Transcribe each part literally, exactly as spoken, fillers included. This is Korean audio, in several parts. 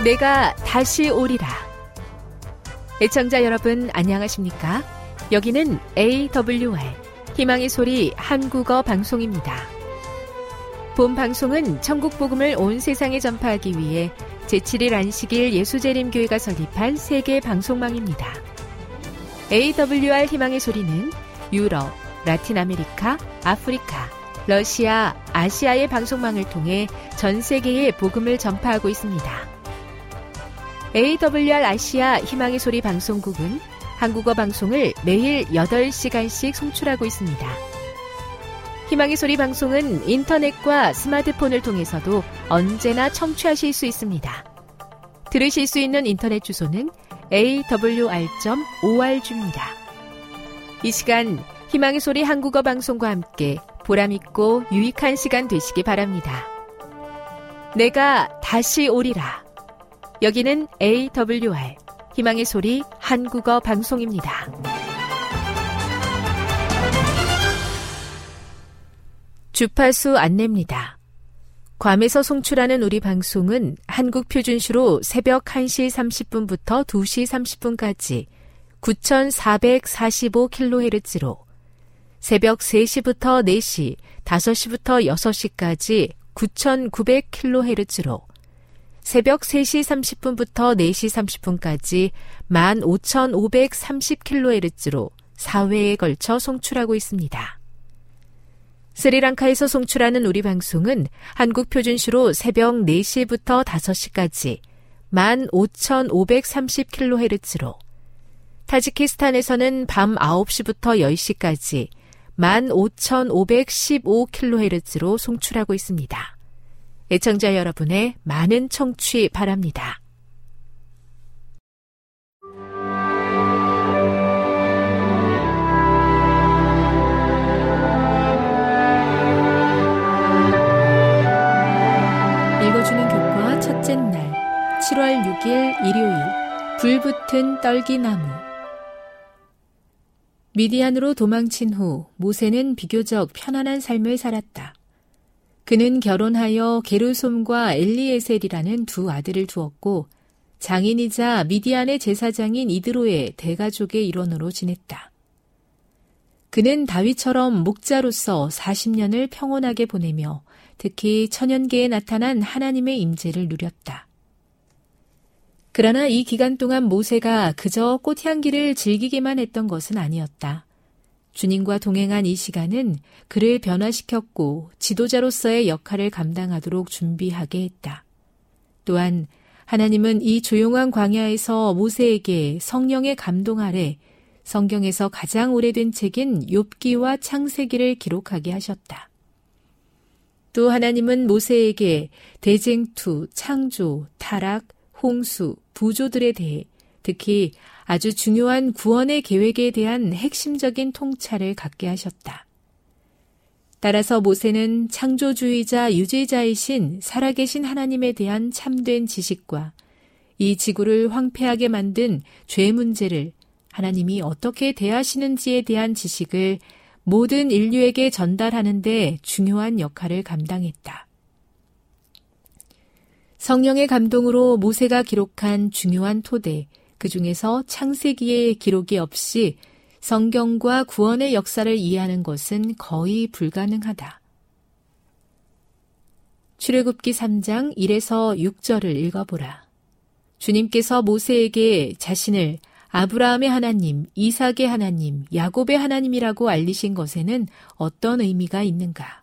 내가 다시 오리라. 애청자 여러분 안녕하십니까? 여기는 에이더블유알 희망의 소리 한국어 방송입니다. 본 방송은 천국 복음을 온 세상에 전파하기 위해 제칠 일 안식일 예수재림교회가 설립한 세계 방송망입니다. 에이더블유알 희망의 소리는 유럽, 라틴 아메리카, 아프리카, 러시아, 아시아의 방송망을 통해 전 세계에 복음을 전파하고 있습니다. 에이더블유알 아시아 희망의 소리 방송국은 한국어 방송을 매일 여덟 시간씩 송출하고 있습니다. 희망의 소리 방송은 인터넷과 스마트폰을 통해서도 언제나 청취하실 수 있습니다. 들으실 수 있는 인터넷 주소는 에이더블유알 닷 오알지입니다. 이 시간 희망의 소리 한국어 방송과 함께 보람있고 유익한 시간 되시기 바랍니다. 내가 다시 오리라. 여기는 에이더블유알 희망의 소리 한국어 방송입니다. 주파수 안내입니다. 괌에서 송출하는 우리 방송은 한국 표준시로 새벽 한 시 삼십 분부터 두 시 삼십 분까지 구천사백사십오 킬로헤르츠로, 새벽 세 시부터 네 시, 다섯 시부터 여섯 시까지 구천구백 킬로헤르츠로, 새벽 세 시 삼십 분부터 네 시 삼십 분까지 만 오천오백삼십 킬로헤르츠로 사 회에 걸쳐 송출하고 있습니다. 스리랑카에서 송출하는 우리 방송은 한국 표준시로 새벽 네 시부터 다섯 시까지 만 오천오백삼십 킬로헤르츠로, 타지키스탄에서는 밤 아홉 시부터 열 시까지 만 오천오백십오 킬로헤르츠로 송출하고 있습니다. 애청자 여러분의 많은 청취 바랍니다. 읽어주는 교과 첫째 날 칠월 육일 일요일 불붙은 떨기나무. 미디안으로 도망친 후 모세는 비교적 편안한 삶을 살았다. 그는 결혼하여 게르솜과 엘리에셀이라는 두 아들을 두었고 장인이자 미디안의 제사장인 이드로의 대가족의 일원으로 지냈다. 그는 다윗처럼 목자로서 사십 년을 평온하게 보내며 특히 천연계에 나타난 하나님의 임재를 누렸다. 그러나 이 기간 동안 모세가 그저 꽃향기를 즐기기만 했던 것은 아니었다. 주님과 동행한 이 시간은 그를 변화시켰고 지도자로서의 역할을 감당하도록 준비하게 했다. 또한 하나님은 이 조용한 광야에서 모세에게 성령의 감동 아래 성경에서 가장 오래된 책인 욥기와 창세기를 기록하게 하셨다. 또 하나님은 모세에게 대쟁투, 창조, 타락, 홍수, 부조들에 대해 특히 아주 중요한 구원의 계획에 대한 핵심적인 통찰을 갖게 하셨다. 따라서 모세는 창조주의자 유죄자이신 살아계신 하나님에 대한 참된 지식과 이 지구를 황폐하게 만든 죄 문제를 하나님이 어떻게 대하시는지에 대한 지식을 모든 인류에게 전달하는 데 중요한 역할을 감당했다. 성령의 감동으로 모세가 기록한 중요한 토대, 그 중에서 창세기의 기록이 없이 성경과 구원의 역사를 이해하는 것은 거의 불가능하다. 출애굽기 삼 장 일에서 육 절을 읽어보라. 주님께서 모세에게 자신을 아브라함의 하나님, 이삭의 하나님, 야곱의 하나님이라고 알리신 것에는 어떤 의미가 있는가?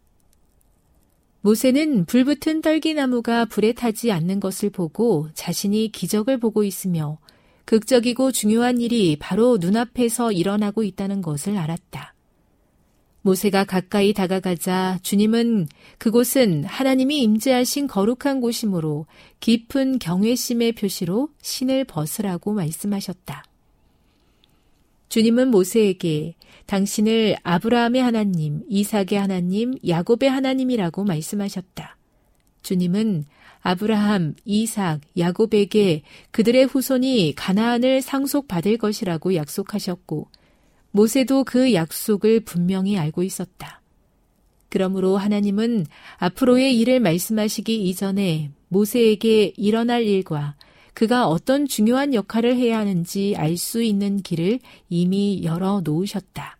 모세는 불붙은 떨기나무가 불에 타지 않는 것을 보고 자신이 기적을 보고 있으며 극적이고 중요한 일이 바로 눈앞에서 일어나고 있다는 것을 알았다. 모세가 가까이 다가가자 주님은 그곳은 하나님이 임재하신 거룩한 곳이므로 깊은 경외심의 표시로 신을 벗으라고 말씀하셨다. 주님은 모세에게 당신을 아브라함의 하나님, 이삭의 하나님, 야곱의 하나님이라고 말씀하셨다. 주님은 아브라함, 이삭, 야곱에게 그들의 후손이 가나안을 상속받을 것이라고 약속하셨고 모세도 그 약속을 분명히 알고 있었다. 그러므로 하나님은 앞으로의 일을 말씀하시기 이전에 모세에게 일어날 일과 그가 어떤 중요한 역할을 해야 하는지 알 수 있는 길을 이미 열어 놓으셨다.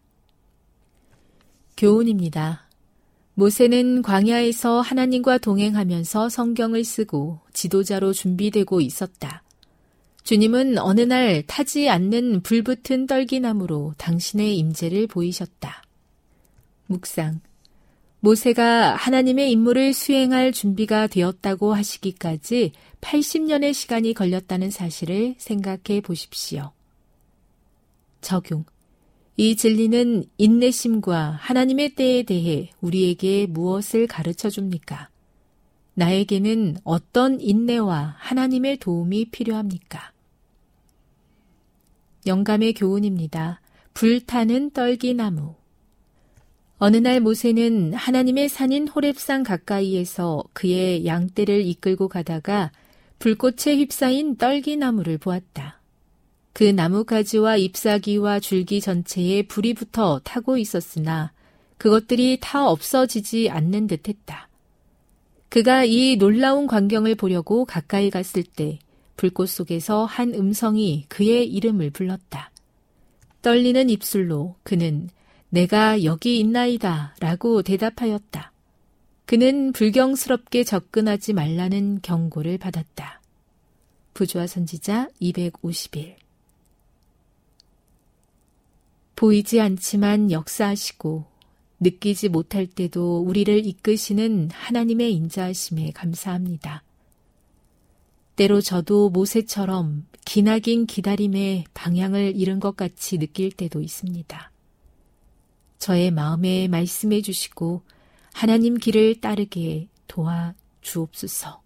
교훈입니다. 모세는 광야에서 하나님과 동행하면서 성경을 쓰고 지도자로 준비되고 있었다. 주님은 어느 날 타지 않는 불붙은 떨기나무로 당신의 임재를 보이셨다. 묵상. 모세가 하나님의 임무를 수행할 준비가 되었다고 하시기까지 팔십 년의 시간이 걸렸다는 사실을 생각해 보십시오. 적용. 이 진리는 인내심과 하나님의 때에 대해 우리에게 무엇을 가르쳐 줍니까? 나에게는 어떤 인내와 하나님의 도움이 필요합니까? 영감의 교훈입니다. 불타는 떨기나무. 어느 날 모세는 하나님의 산인 호렙산 가까이에서 그의 양떼를 이끌고 가다가 불꽃에 휩싸인 떨기나무를 보았다. 그 나뭇가지와 잎사귀와 줄기 전체에 불이 붙어 타고 있었으나 그것들이 타 없어지지 않는 듯했다. 그가 이 놀라운 광경을 보려고 가까이 갔을 때 불꽃 속에서 한 음성이 그의 이름을 불렀다. 떨리는 입술로 그는 내가 여기 있나이다 라고 대답하였다. 그는 불경스럽게 접근하지 말라는 경고를 받았다. 부조화 선지자 이백오십일. 보이지 않지만 역사하시고 느끼지 못할 때도 우리를 이끄시는 하나님의 인자하심에 감사합니다. 때로 저도 모세처럼 기나긴 기다림의 방향을 잃은 것 같이 느낄 때도 있습니다. 저의 마음에 말씀해 주시고 하나님 길을 따르게 도와 주옵소서.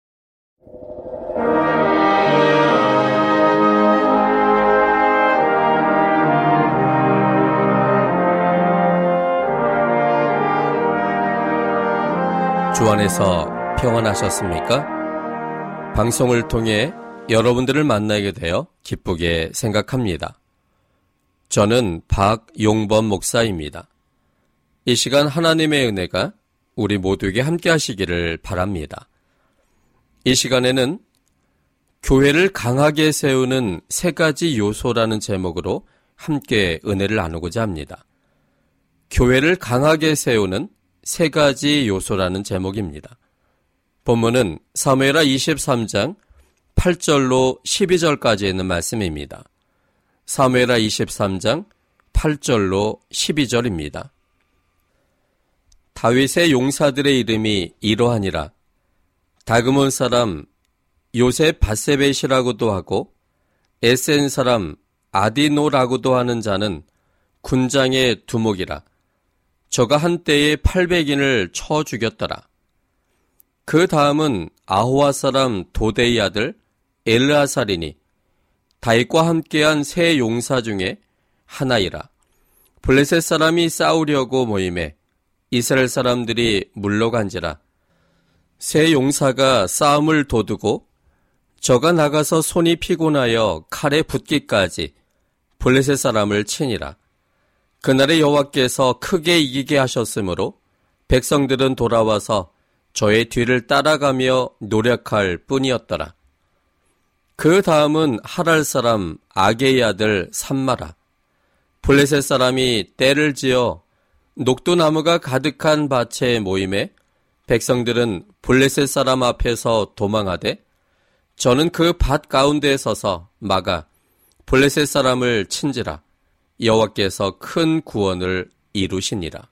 주 안에서 평안하셨습니까? 방송을 통해 여러분들을 만나게 되어 기쁘게 생각합니다. 저는 박용범 목사입니다. 이 시간 하나님의 은혜가 우리 모두에게 함께 하시기를 바랍니다. 이 시간에는 교회를 강하게 세우는 세 가지 요소라는 제목으로 함께 은혜를 나누고자 합니다. 교회를 강하게 세우는 세 가지 요소라는 제목입니다. 본문은 사무엘하 이십삼 장 팔 절로 십이 절까지 있는 말씀입니다. 사무엘하 이십삼 장 팔 절로 십이 절입니다. 다윗의 용사들의 이름이 이러하니라. 다그몬 사람 요셉 바세벳이라고도 하고 에센 사람 아디노라고도 하는 자는 군장의 두목이라. 저가 한때에 팔백인을 쳐 죽였더라. 그 다음은 아호와 사람 도데이 아들 엘르아살이니 다윗과 함께한 세 용사 중에 하나이라. 블레셋 사람이 싸우려고 모임에 이스라엘 사람들이 물러간지라. 세 용사가 싸움을 도두고 저가 나가서 손이 피곤하여 칼에 붙기까지 블레셋 사람을 치니라. 그날에 여호와께서 크게 이기게 하셨으므로 백성들은 돌아와서 저의 뒤를 따라가며 노력할 뿐이었더라. 그 다음은 하랄 사람 아게의 아들 삼마라. 블레셋 사람이 떼를 지어 녹두나무가 가득한 밭에 모임에 백성들은 블레셋 사람 앞에서 도망하되 저는 그 밭 가운데에 서서 막아 블레셋 사람을 친지라. 여호와께서 큰 구원을 이루시니라.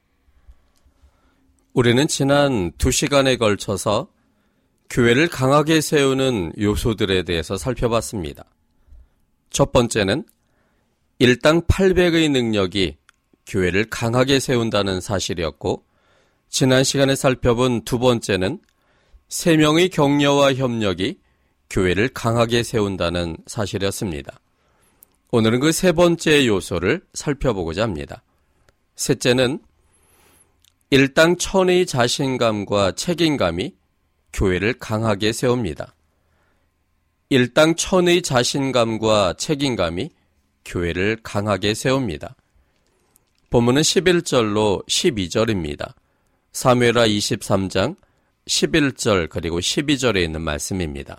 우리는 지난 두 시간에 걸쳐서 교회를 강하게 세우는 요소들에 대해서 살펴봤습니다. 첫 번째는 일당 팔백의 능력이 교회를 강하게 세운다는 사실이었고, 지난 시간에 살펴본 두 번째는 세 명의 격려와 협력이 교회를 강하게 세운다는 사실이었습니다. 오늘은 그 세 번째 요소를 살펴보고자 합니다. 셋째는 일당 천의 자신감과 책임감이 교회를 강하게 세웁니다. 일당 천의 자신감과 책임감이 교회를 강하게 세웁니다. 본문은 십일 절로 십이 절입니다. 사무엘하 이십삼 장 십일 절 그리고 십이 절에 있는 말씀입니다.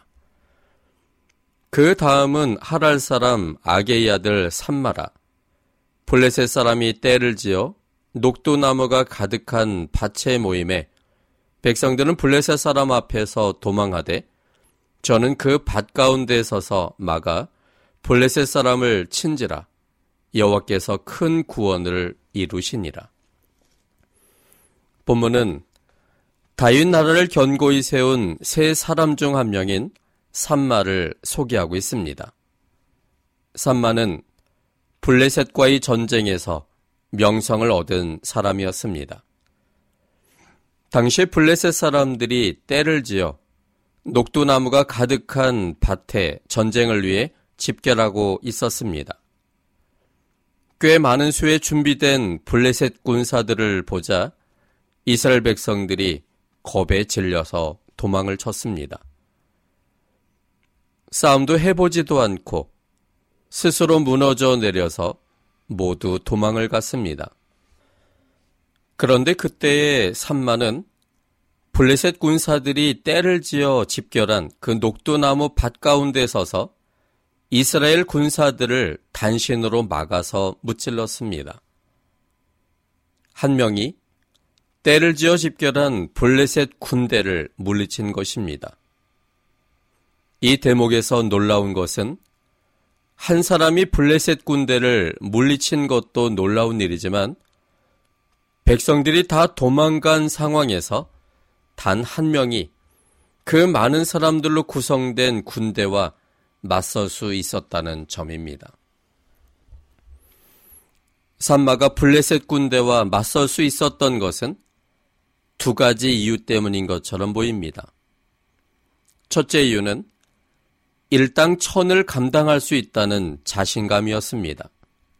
그 다음은 하랄 사람 아게의 아들 삼마라 블레셋 사람이 떼를 지어 녹두나무가 가득한 밭에 모임에 백성들은 블레셋 사람 앞에서 도망하되 저는 그 밭 가운데 서서 막아 블레셋 사람을 친지라 여호와께서 큰 구원을 이루시니라. 본문은 다윗 나라를 견고히 세운 세 사람 중 한 명인 삼마를 소개하고 있습니다. 삼마는 블레셋과의 전쟁에서 명성을 얻은 사람이었습니다. 당시 블레셋 사람들이 떼를 지어 녹두나무가 가득한 밭에 전쟁을 위해 집결하고 있었습니다. 꽤 많은 수의 준비된 블레셋 군사들을 보자 이스라엘 백성들이 겁에 질려서 도망을 쳤습니다. 싸움도 해보지도 않고 스스로 무너져 내려서 모두 도망을 갔습니다. 그런데 그때의 삼마는 블레셋 군사들이 떼를 지어 집결한 그 녹두나무 밭 가운데 서서 이스라엘 군사들을 단신으로 막아서 무찔렀습니다. 한 명이 떼를 지어 집결한 블레셋 군대를 물리친 것입니다. 이 대목에서 놀라운 것은 한 사람이 블레셋 군대를 물리친 것도 놀라운 일이지만 백성들이 다 도망간 상황에서 단 한 명이 그 많은 사람들로 구성된 군대와 맞설 수 있었다는 점입니다. 삼마가 블레셋 군대와 맞설 수 있었던 것은 두 가지 이유 때문인 것처럼 보입니다. 첫째 이유는 일당천을 감당할 수 있다는 자신감이었습니다.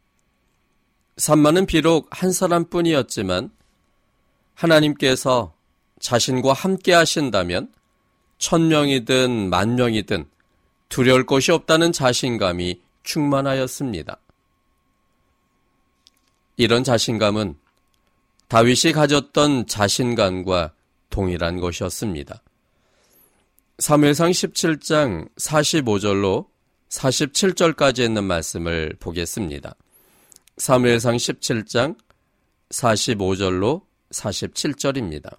삼마는 비록 한 사람뿐이었지만 하나님께서 자신과 함께 하신다면 천명이든 만명이든 두려울 것이 없다는 자신감이 충만하였습니다. 이런 자신감은 다윗이 가졌던 자신감과 동일한 것이었습니다. 사무엘상 십칠 장 사십오 절로 사십칠 절까지 있는 말씀을 보겠습니다. 사무엘상 십칠 장 사십오 절로 사십칠 절입니다.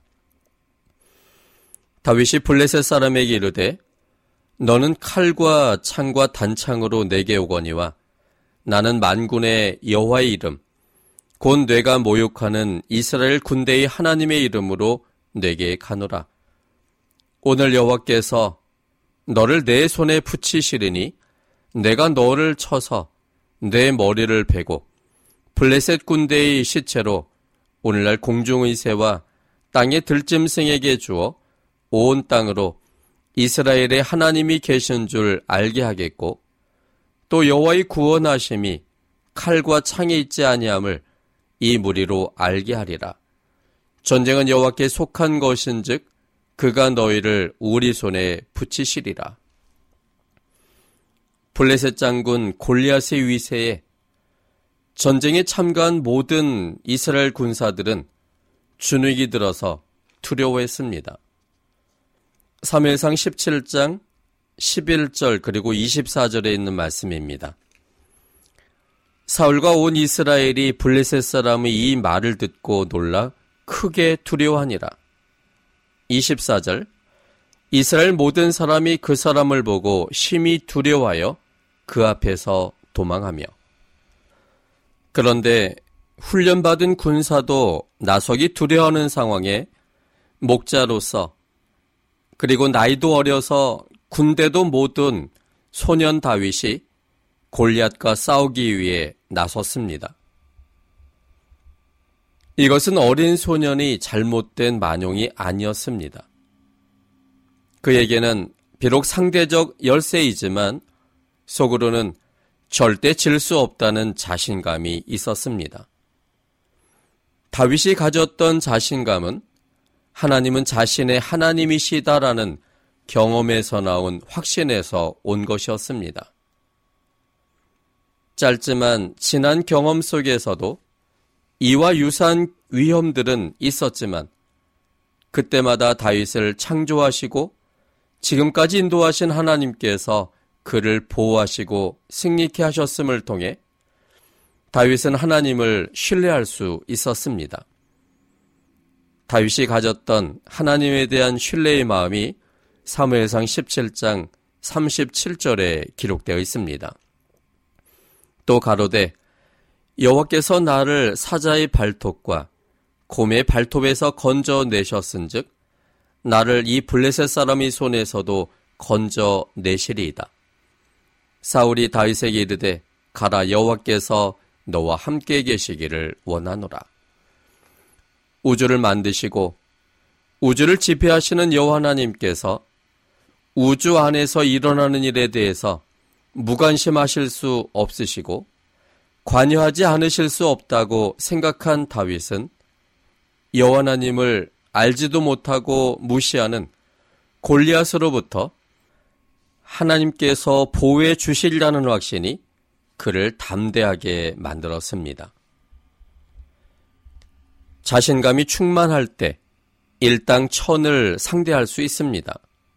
다윗이 블레셋 사람에게 이르되 너는 칼과 창과 단창으로 내게 오거니와 나는 만군의 여호와의 이름 곧 내가 모욕하는 이스라엘 군대의 하나님의 이름으로 내게 가노라. 오늘 여호와께서 너를 내 손에 붙이시리니 내가 너를 쳐서 내 머리를 베고 블레셋 군대의 시체로 오늘날 공중의 새와 땅의 들짐승에게 주어 온 땅으로 이스라엘의 하나님이 계신 줄 알게 하겠고 또 여호와의 구원하심이 칼과 창에 있지 아니함을 이 무리로 알게 하리라. 전쟁은 여호와께 속한 것인즉 그가 너희를 우리 손에 붙이시리라. 블레셋 장군 골리앗의 위세에 전쟁에 참가한 모든 이스라엘 군사들은 주눅이 들어서 두려워했습니다. 사무엘상 십칠 장 십일 절 그리고 이십사 절에 있는 말씀입니다. 사울과 온 이스라엘이 블레셋 사람의 이 말을 듣고 놀라 크게 두려워하니라. 이십사 절 이스라엘 모든 사람이 그 사람을 보고 심히 두려워하여 그 앞에서 도망하며 그런데 훈련받은 군사도 나서기 두려워하는 상황에 목자로서 그리고 나이도 어려서 군대도 못 온 소년 다윗이 골리앗과 싸우기 위해 나섰습니다. 이것은 어린 소년이 잘못된 만용이 아니었습니다. 그에게는 비록 상대적 열세이지만 속으로는 절대 질 수 없다는 자신감이 있었습니다. 다윗이 가졌던 자신감은 하나님은 자신의 하나님이시다라는 경험에서 나온 확신에서 온 것이었습니다. 짧지만 지난 경험 속에서도 이와 유사한 위험들은 있었지만 그때마다 다윗을 창조하시고 지금까지 인도하신 하나님께서 그를 보호하시고 승리케 하셨음을 통해 다윗은 하나님을 신뢰할 수 있었습니다. 다윗이 가졌던 하나님에 대한 신뢰의 마음이 사무엘상 십칠 장 삼십칠 절에 기록되어 있습니다. 또 가로되 여호와께서 나를 사자의 발톱과 곰의 발톱에서 건져내셨은즉 나를 이 블레셋 사람의 손에서도 건져내시리이다. 사울이 다윗에게 이르되 가라, 여호와께서 너와 함께 계시기를 원하노라. 우주를 만드시고 우주를 지배하시는 여호와 하나님께서 우주 안에서 일어나는 일에 대해서 무관심하실 수 없으시고 관여하지 않으실 수 없다고 생각한 다윗은 여호와 하나님을 알지도 못하고 무시하는 골리앗으로부터 하나님께서 보호해 주시리라는 확신이 그를 담대하게 만들었습니다. 자신감이 충만할 때 일당천을 상대할 수 있습니다.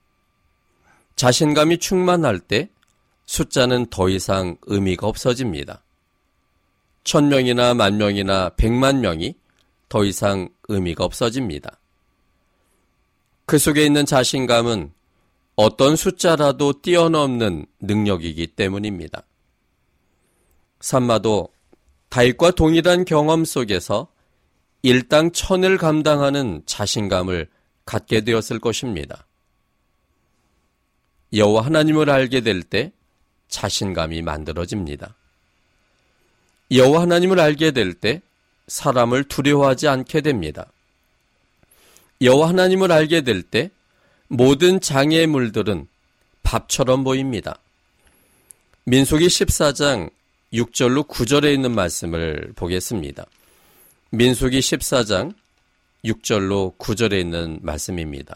자신감이 충만할 때 숫자는 더 이상 의미가 없어집니다. 천명이나 만명이나 백만 명이 더 이상 의미가 없어집니다. 그 속에 있는 자신감은 어떤 숫자라도 뛰어넘는 능력이기 때문입니다. 삼마도 다윗과 동일한 경험 속에서 일당천을 감당하는 자신감을 갖게 되었을 것입니다. 여호와 하나님을 알게 될 때 자신감이 만들어집니다. 여호와 하나님을 알게 될 때 사람을 두려워하지 않게 됩니다. 여호와 하나님을 알게 될 때 모든 장애물들은 밥처럼 보입니다. 민수기 십사 장 육 절로 구 절에 있는 말씀을 보겠습니다. 민수기 십사 장 육 절로 구 절에 있는 말씀입니다.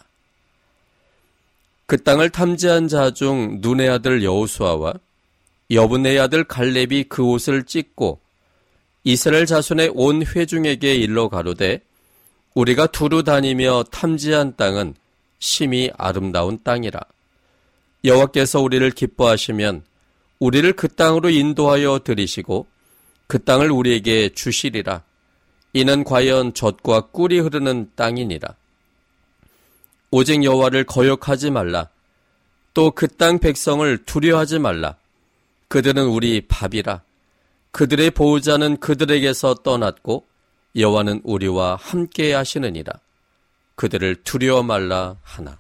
그 땅을 탐지한 자 중 눈의 아들 여호수아와 여분의 아들 갈렙이 그 옷을 찢고 이스라엘 자손의 온 회중에게 일러 가로되 우리가 두루 다니며 탐지한 땅은 심히 아름다운 땅이라. 여호와께서 우리를 기뻐하시면 우리를 그 땅으로 인도하여 들이시고 그 땅을 우리에게 주시리라. 이는 과연 젖과 꿀이 흐르는 땅이니라. 오직 여호와를 거역하지 말라. 또 그 땅 백성을 두려워하지 말라. 그들은 우리 밥이라. 그들의 보호자는 그들에게서 떠났고 여호와는 우리와 함께 하시느니라. 그들을 두려워 말라 하나.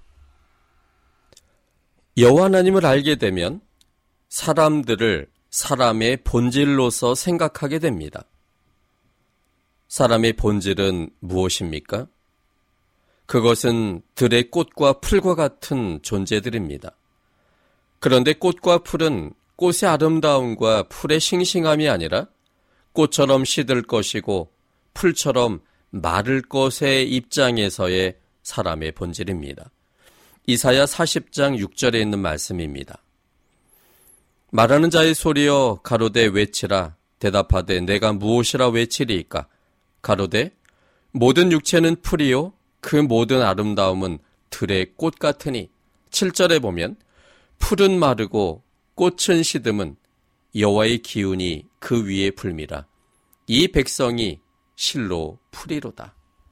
여호와 하나님을 알게 되면 사람들을 사람의 본질로서 생각하게 됩니다. 사람의 본질은 무엇입니까? 그것은 들의 꽃과 풀과 같은 존재들입니다. 그런데 꽃과 풀은 꽃의 아름다움과 풀의 싱싱함이 아니라 꽃처럼 시들 것이고 풀처럼 마를 것의 입장에서의 사람의 본질입니다. 이사야 사십 장 육 절에 있는 말씀입니다. 말하는 자의 소리여 가로되 외치라. 대답하되 내가 무엇이라 외치리이까. 가로되 모든 육체는 풀이요 그 모든 아름다움은 들의 꽃 같으니. 칠 절에 보면 풀은 마르고 꽃은 시듬은 여호와의 기운이 그 위에 불미라. 이 백성이 실로 풀이로다.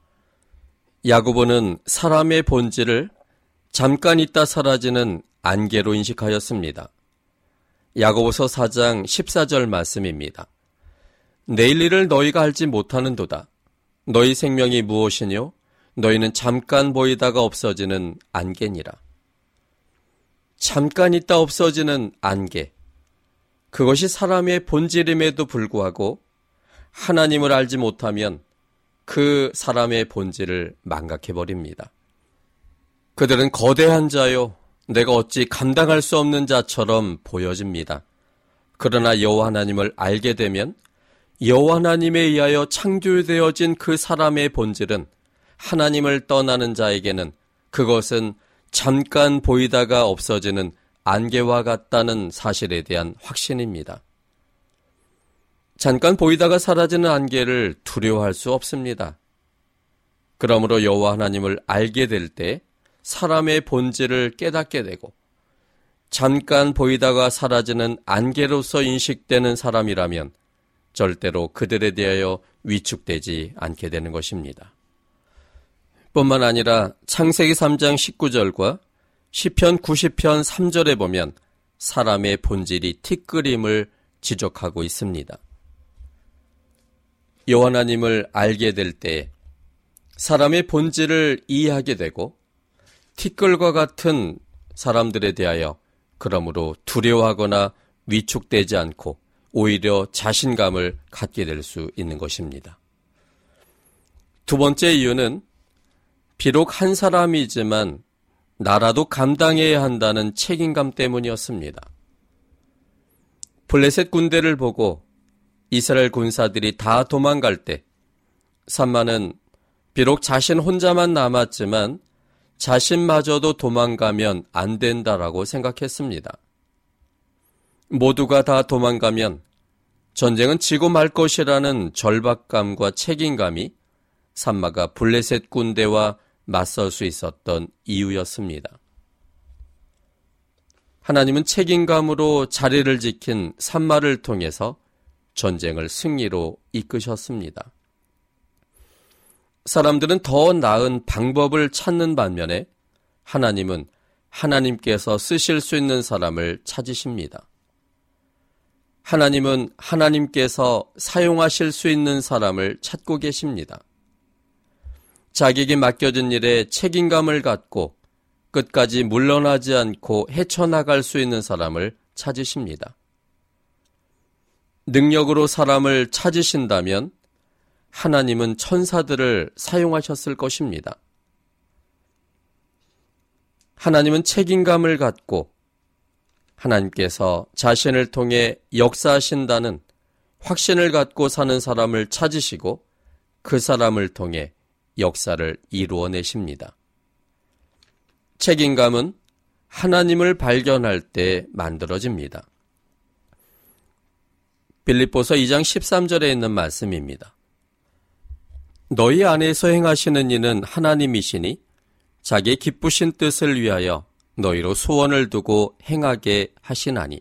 야고보는 사람의 본질을 잠깐 있다 사라지는 안개로 인식하였습니다. 야고보서 사 장 십사 절 말씀입니다. 내일 일을 너희가 알지 못하는도다. 너희 생명이 무엇이뇨? 너희는 잠깐 보이다가 없어지는 안개니라. 잠깐 있다 없어지는 안개. 그것이 사람의 본질임에도 불구하고 하나님을 알지 못하면 그 사람의 본질을 망각해버립니다. 그들은 거대한 자요, 내가 어찌 감당할 수 없는 자처럼 보여집니다. 그러나 여호와 하나님을 알게 되면 여호와 하나님에 의하여 창조되어진 그 사람의 본질은 하나님을 떠나는 자에게는 그것은 잠깐 보이다가 없어지는 안개와 같다는 사실에 대한 확신입니다. 잠깐 보이다가 사라지는 안개를 두려워할 수 없습니다. 그러므로 여호와 하나님을 알게 될 때 사람의 본질을 깨닫게 되고 잠깐 보이다가 사라지는 안개로서 인식되는 사람이라면 절대로 그들에 대하여 위축되지 않게 되는 것입니다. 뿐만 아니라 창세기 삼 장 십구 절과 시편 구십 편 삼 절에 보면 사람의 본질이 티끌임을 지적하고 있습니다. 여호와 하나님을 알게 될 때 사람의 본질을 이해하게 되고 티끌과 같은 사람들에 대하여 그러므로 두려워하거나 위축되지 않고 오히려 자신감을 갖게 될 수 있는 것입니다. 두 번째 이유는 비록 한 사람이지만 나라도 감당해야 한다는 책임감 때문이었습니다. 블레셋 군대를 보고 이스라엘 군사들이 다 도망갈 때 산마는 비록 자신 혼자만 남았지만 자신마저도 도망가면 안 된다라고 생각했습니다. 모두가 다 도망가면 전쟁은 지고 말 것이라는 절박감과 책임감이 산마가 블레셋 군대와 맞설 수 있었던 이유였습니다. 하나님은 책임감으로 자리를 지킨 산마를 통해서 전쟁을 승리로 이끄셨습니다. 사람들은 더 나은 방법을 찾는 반면에 하나님은 하나님께서 쓰실 수 있는 사람을 찾으십니다. 하나님은 하나님께서 사용하실 수 있는 사람을 찾고 계십니다. 자기에게 맡겨진 일에 책임감을 갖고 끝까지 물러나지 않고 헤쳐나갈 수 있는 사람을 찾으십니다. 능력으로 사람을 찾으신다면 하나님은 천사들을 사용하셨을 것입니다. 하나님은 책임감을 갖고 하나님께서 자신을 통해 역사하신다는 확신을 갖고 사는 사람을 찾으시고 그 사람을 통해 역사를 이루어내십니다. 책임감은 하나님을 발견할 때 만들어집니다. 빌립보서 이 장 십삼 절에 있는 말씀입니다. 너희 안에서 행하시는 이는 하나님이시니 자기의 기쁘신 뜻을 위하여 너희로 소원을 두고 행하게 하시나니.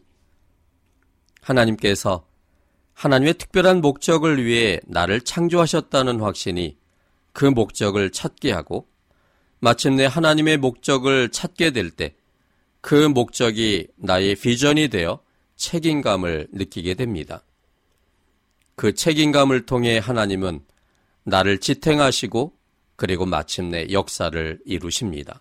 하나님께서 하나님의 특별한 목적을 위해 나를 창조하셨다는 확신이 그 목적을 찾게 하고 마침내 하나님의 목적을 찾게 될 때 그 목적이 나의 비전이 되어 책임감을 느끼게 됩니다. 그 책임감을 통해 하나님은 나를 지탱하시고 그리고 마침내 역사를 이루십니다.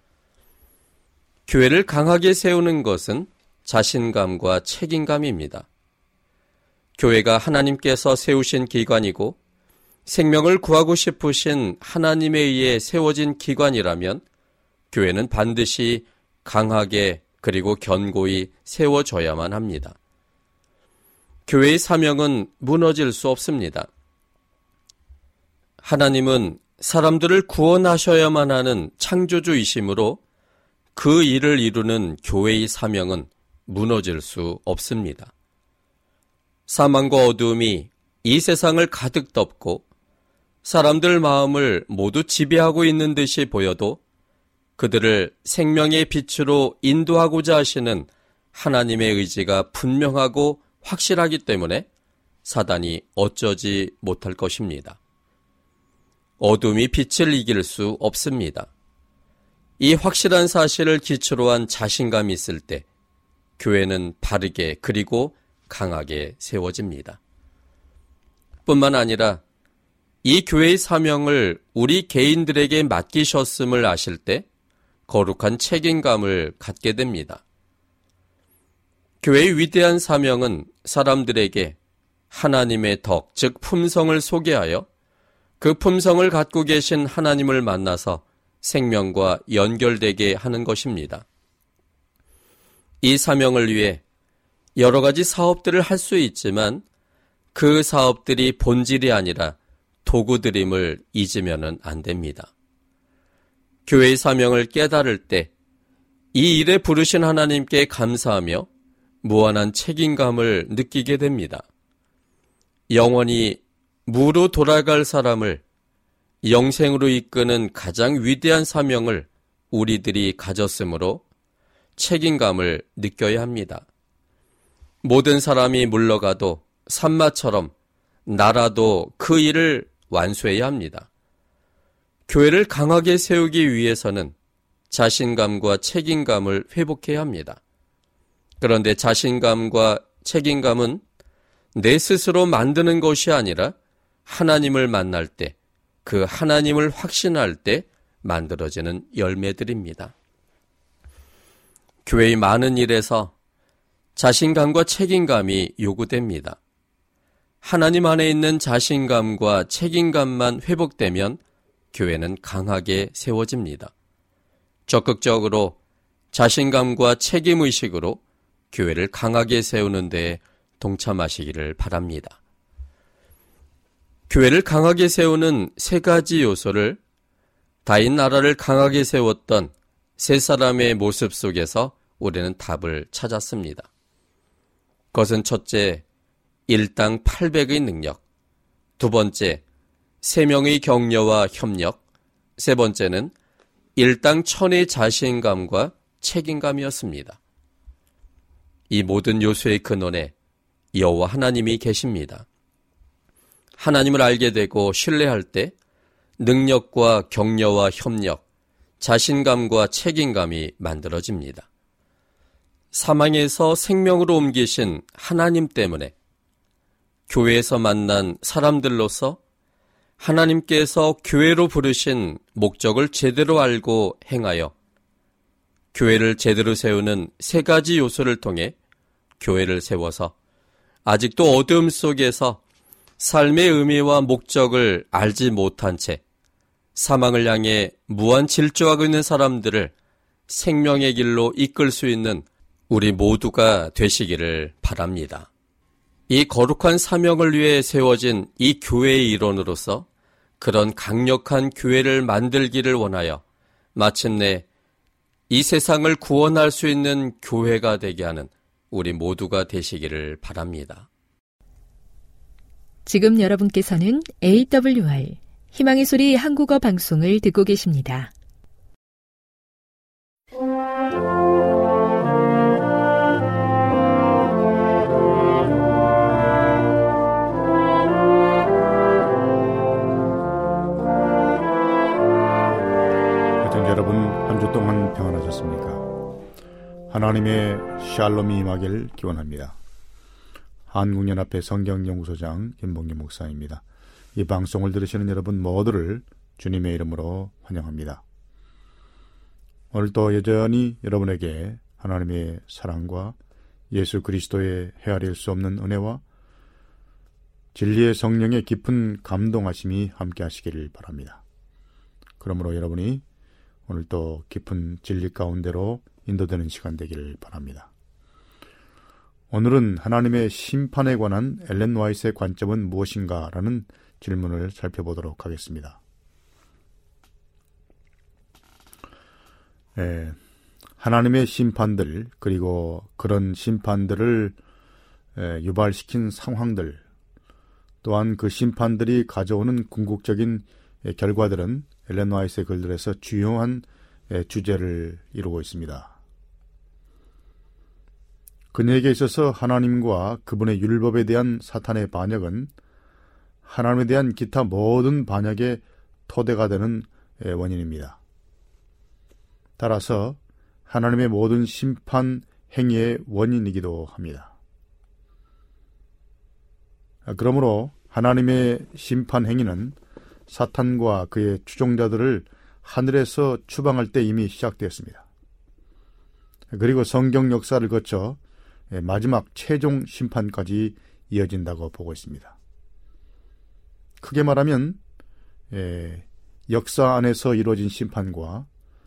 교회를 강하게 세우는 것은 자신감과 책임감입니다. 교회가 하나님께서 세우신 기관이고 생명을 구하고 싶으신 하나님에 의해 세워진 기관이라면 교회는 반드시 강하게 그리고 견고히 세워져야만 합니다. 교회의 사명은 무너질 수 없습니다. 하나님은 사람들을 구원하셔야만 하는 창조주이시므로 그 일을 이루는 교회의 사명은 무너질 수 없습니다. 사망과 어두움이 이 세상을 가득 덮고 사람들 마음을 모두 지배하고 있는 듯이 보여도 그들을 생명의 빛으로 인도하고자 하시는 하나님의 의지가 분명하고 확실하기 때문에 사단이 어쩌지 못할 것입니다. 어둠이 빛을 이길 수 없습니다. 이 확실한 사실을 기초로 한 자신감이 있을 때 교회는 바르게 그리고 강하게 세워집니다. 뿐만 아니라 이 교회의 사명을 우리 개인들에게 맡기셨음을 아실 때 거룩한 책임감을 갖게 됩니다. 교회의 위대한 사명은 사람들에게 하나님의 덕, 즉 품성을 소개하여 그 품성을 갖고 계신 하나님을 만나서 생명과 연결되게 하는 것입니다. 이 사명을 위해 여러 가지 사업들을 할 수 있지만 그 사업들이 본질이 아니라 도구들임을 잊으면 안 됩니다. 교회의 사명을 깨달을 때 이 일에 부르신 하나님께 감사하며 무한한 책임감을 느끼게 됩니다. 영원히 무로 돌아갈 사람을 영생으로 이끄는 가장 위대한 사명을 우리들이 가졌으므로 책임감을 느껴야 합니다. 모든 사람이 물러가도 산마처럼 나라도 그 일을 완수해야 합니다. 교회를 강하게 세우기 위해서는 자신감과 책임감을 회복해야 합니다. 그런데 자신감과 책임감은 내 스스로 만드는 것이 아니라 하나님을 만날 때, 그 하나님을 확신할 때 만들어지는 열매들입니다. 교회의 많은 일에서 자신감과 책임감이 요구됩니다. 하나님 안에 있는 자신감과 책임감만 회복되면 교회는 강하게 세워집니다. 적극적으로 자신감과 책임의식으로 교회를 강하게 세우는 데 동참하시기를 바랍니다. 교회를 강하게 세우는 세 가지 요소를 다윗 나라를 강하게 세웠던 세 사람의 모습 속에서 우리는 답을 찾았습니다. 그것은 첫째, 일당 팔백의 능력, 두 번째, 세 명의 격려와 협력, 세 번째는 일당 천의 자신감과 책임감이었습니다. 이 모든 요소의 근원에 여호와 하나님이 계십니다. 하나님을 알게 되고 신뢰할 때 능력과 격려와 협력, 자신감과 책임감이 만들어집니다. 사망에서 생명으로 옮기신 하나님 때문에 교회에서 만난 사람들로서 하나님께서 교회로 부르신 목적을 제대로 알고 행하여 교회를 제대로 세우는 세 가지 요소를 통해 교회를 세워서 아직도 어두움 속에서 삶의 의미와 목적을 알지 못한 채 사망을 향해 무한 질주하고 있는 사람들을 생명의 길로 이끌 수 있는 우리 모두가 되시기를 바랍니다. 이 거룩한 사명을 위해 세워진 이 교회의 일원으로서 그런 강력한 교회를 만들기를 원하여 마침내 이 세상을 구원할 수 있는 교회가 되게 하는 우리 모두가 되시기를 바랍니다. 지금 여러분께서는 에이더블유알 희망의 소리 한국어 방송을 듣고 계십니다. 여러분, 한 주 동안 평안하셨습니까? 하나님의 샬롬이 임하길 기원합니다. 한국연합회 성경연구소장 김봉기 목사입니다. 이 방송을 들으시는 여러분 모두를 주님의 이름으로 환영합니다. 오늘도 여전히 여러분에게 하나님의 사랑과 예수 그리스도의 헤아릴 수 없는 은혜와 진리의 성령의 깊은 감동하심이 함께 하시기를 바랍니다. 그러므로 여러분이 오늘도 깊은 진리 가운데로 인도되는 시간 되기를 바랍니다. 오늘은 하나님의 심판에 관한 엘렌 화이트의 관점은 무엇인가 라는 질문을 살펴보도록 하겠습니다. 예, 하나님의 심판들, 그리고 그런 심판들을 예, 유발시킨 상황들, 또한 그 심판들이 가져오는 궁극적인 예, 결과들은 엘렌 화이트의 글들에서 주요한 예, 주제를 이루고 있습니다. 그녀에게 있어서 하나님과 그분의 율법에 대한 사탄의 반역은 하나님에 대한 기타 모든 반역의 토대가 되는 원인입니다. 따라서 하나님의 모든 심판 행위의 원인이기도 합니다. 그러므로 하나님의 심판 행위는 사탄과 그의 추종자들을 하늘에서 추방할 때 이미 시작되었습니다. 그리고 성경 역사를 거쳐 마지막 최종 심판까지 이어진다고 보고 있습니다. 크게 말하면 역사 안에서 이루어진 심판과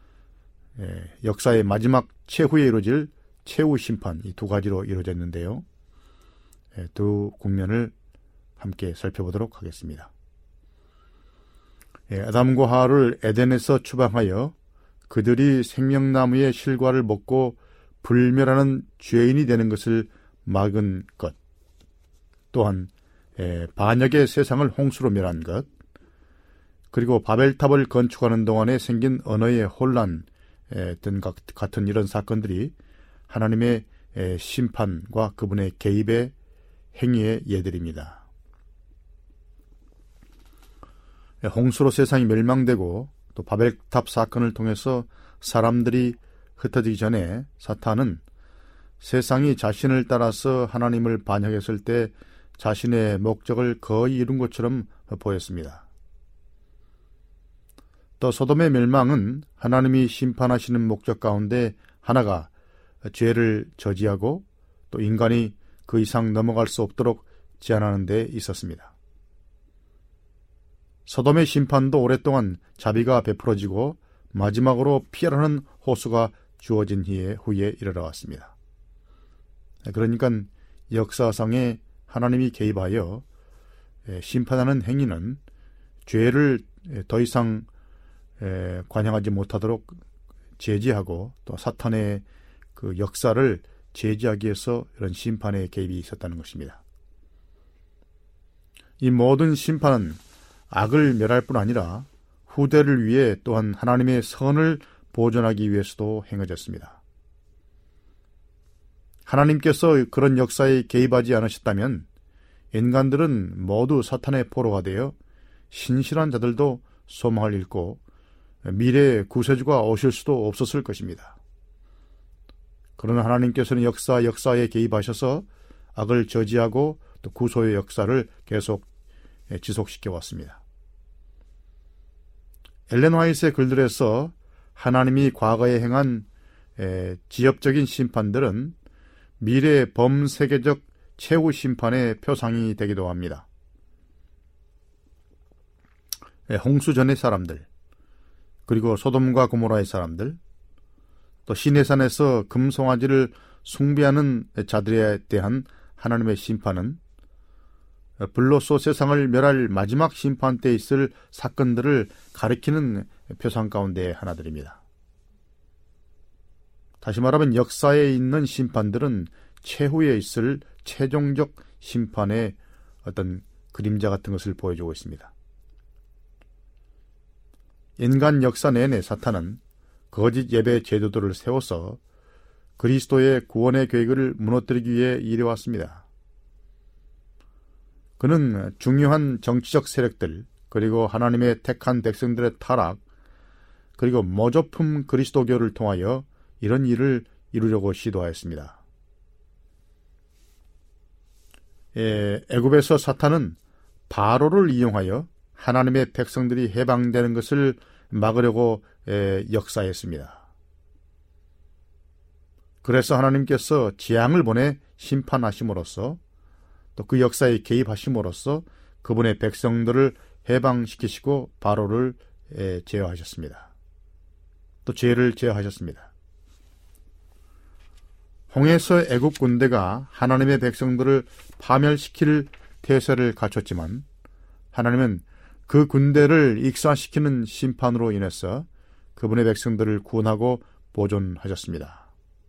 역사의 마지막 최후에 이루어질 최후 심판, 이 두 가지로 이루어져 있는데요. 두 국면을 함께 살펴보도록 하겠습니다. 아담과 하와를 에덴에서 추방하여 그들이 생명나무의 실과를 먹고 불멸하는 죄인이 되는 것을 막은 것, 또한 반역의 세상을 홍수로 멸한 것, 그리고 바벨탑을 건축하는 동안에 생긴 언어의 혼란 등 같은 이런 사건들이 하나님의 심판과 그분의 개입의 행위의 예들입니다. 홍수로 세상이 멸망되고 또 바벨탑 사건을 통해서 사람들이 흩어지기 전에 사탄은 세상이 자신을 따라서 하나님을 반역했을 때 자신의 목적을 거의 이룬 것처럼 보였습니다. 또 소돔의 멸망은 하나님이 심판하시는 목적 가운데 하나가 죄를 저지하고 또 인간이 그 이상 넘어갈 수 없도록 제한하는 데 있었습니다. 소돔의 심판도 오랫동안 자비가 베풀어지고 마지막으로 피하라는 호수가 주어진 후에 이르러왔습니다. 그러니까 역사상에 하나님이 개입하여 심판하는 행위는 죄를 더 이상 관여하지 못하도록 제지하고 또 사탄의 그 역사를 제지하기 위해서 이런 심판의 개입이 있었다는 것입니다. 이 모든 심판은 악을 멸할 뿐 아니라 후대를 위해 또한 하나님의 선을 보존하기 위해서도 행해졌습니다. 하나님께서 그런 역사에 개입하지 않으셨다면 인간들은 모두 사탄의 포로가 되어 신실한 자들도 소망을 잃고 미래의 구세주가 오실 수도 없었을 것입니다. 그러나 하나님께서는 역사 역사에 개입하셔서 악을 저지하고 또 구소의 역사를 계속 지속시켜 왔습니다. 엘렌 화이트의 글들에서 하나님이 과거에 행한 지엽적인 심판들은 미래의 범세계적 최후 심판의 표상이 되기도 합니다. 홍수 전의 사람들, 그리고 소돔과 고모라의 사람들, 또 시내산에서 금송아지를 숭배하는 자들에 대한 하나님의 심판은 불로소 세상을 멸할 마지막 심판 때 있을 사건들을 가리키는 표상 가운데 하나들입니다. 다시 말하면 역사에 있는 심판들은 최후에 있을 최종적 심판의 어떤 그림자 같은 것을 보여주고 있습니다. 인간 역사 내내 사탄은 거짓 예배 제도들을 세워서 그리스도의 구원의 계획을 무너뜨리기 위해 일해왔습니다. 그는 중요한 정치적 세력들, 그리고 하나님의 택한 백성들의 타락, 그리고 모조품 그리스도교를 통하여 이런 일을 이루려고 시도하였습니다. 예, 애굽에서 사탄은 바로를 이용하여 하나님의 백성들이 해방되는 것을 막으려고 예, 역사했습니다. 그래서 하나님께서 재앙을 보내 심판하심으로써 또 그 역사에 개입하심으로써 그분의 백성들을 해방시키시고 바로를 예, 제어하셨습니다. 또 죄를 제어하셨습니다. 홍해서 애국 군대가 하나님의 백성들을 파멸시킬 태세를 갖췄지만 하나님은 그 군대를 익사시키는 심판으로 인해서 그분의 백성들을 구원하고 보존하셨습니다.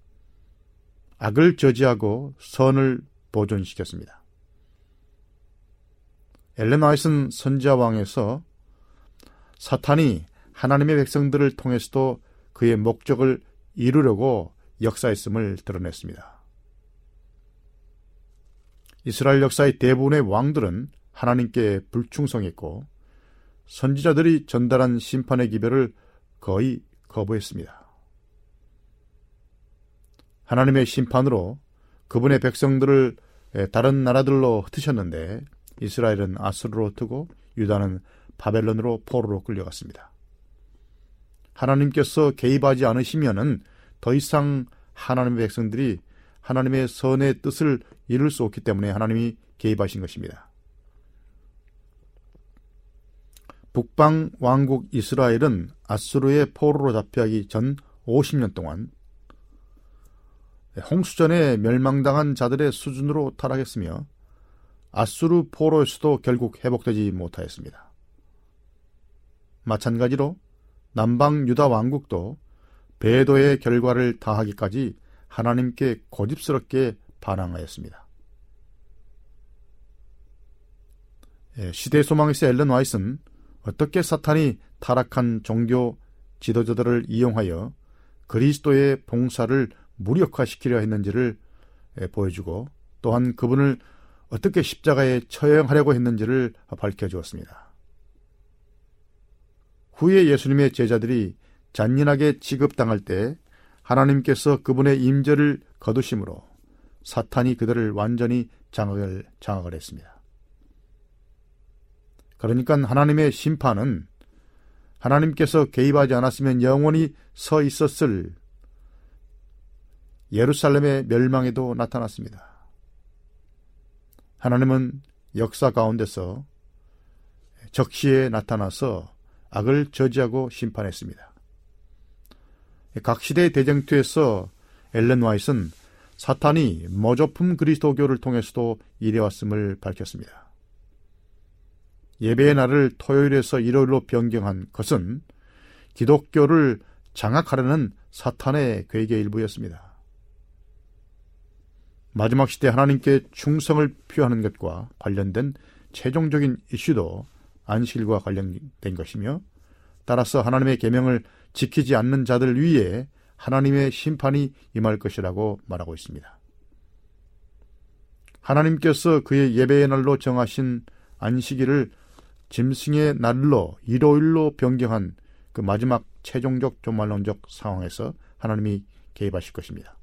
악을 저지하고 선을 보존시켰습니다. 엘렌 화이트는 선지자왕에서 사탄이 하나님의 백성들을 통해서도 그의 목적을 이루려고 역사했음을 드러냈습니다. 이스라엘 역사의 대부분의 왕들은 하나님께 불충성했고 선지자들이 전달한 심판의 기별을 거의 거부했습니다. 하나님의 심판으로 그분의 백성들을 다른 나라들로 흩으셨는데 이스라엘은 아수르로 흩고 유다는 바벨론으로 포로로 끌려갔습니다. 하나님께서 개입하지 않으시면은 더 이상 하나님의 백성들이 하나님의 선의 뜻을 이룰 수 없기 때문에 하나님이 개입하신 것입니다. 북방 왕국 이스라엘은 아수르의 포로로 잡혀가기 전 오십 년 동안 홍수전에 멸망당한 자들의 수준으로 타락했으며 아수르 포로에서도 결국 회복되지 못하였습니다. 마찬가지로 남방 유다 왕국도 배도의 결과를 다하기까지 하나님께 고집스럽게 반항하였습니다. 시대의 소망에서 엘렌 화이트는 어떻게 사탄이 타락한 종교 지도자들을 이용하여 그리스도의 봉사를 무력화시키려 했는지를 보여주고, 또한 그분을 어떻게 십자가에 처형하려고 했는지를 밝혀주었습니다. 후에 예수님의 제자들이 잔인하게 취급당할 때 하나님께서 그분의 임재를 거두심으로 사탄이 그들을 완전히 장악을, 장악을 했습니다. 그러니까 하나님의 심판은 하나님께서 개입하지 않았으면 영원히 서 있었을 예루살렘의 멸망에도 나타났습니다. 하나님은 역사 가운데서 적시에 나타나서 악을 저지하고 심판했습니다. 각 시대의 대쟁투에서 엘렌 화이트는 사탄이 모조품 그리스도교를 통해서도 이래왔음을 밝혔습니다. 예배의 날을 토요일에서 일요일로 변경한 것은 기독교를 장악하려는 사탄의 계획의 일부였습니다. 마지막 시대 하나님께 충성을 표하는 것과 관련된 최종적인 이슈도 안식일과 관련된 것이며, 따라서 하나님의 계명을 지키지 않는 자들 위에 하나님의 심판이 임할 것이라고 말하고 있습니다. 하나님께서 그의 예배의 날로 정하신 안식일을 짐승의 날로 일요일로 변경한 그 마지막 최종적 종말론적 상황에서 하나님이 개입하실 것입니다.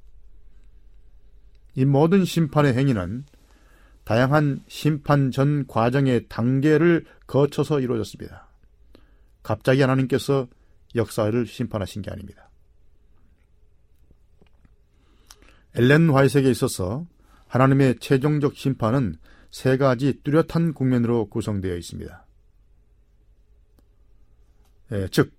이 모든 심판의 행위는 다양한 심판 전 과정의 단계를 거쳐서 이루어졌습니다. 갑자기 하나님께서 역사를 심판하신 게 아닙니다. 엘렌 화이트에게 있어서 하나님의 최종적 심판은 세 가지 뚜렷한 국면으로 구성되어 있습니다. 예, 즉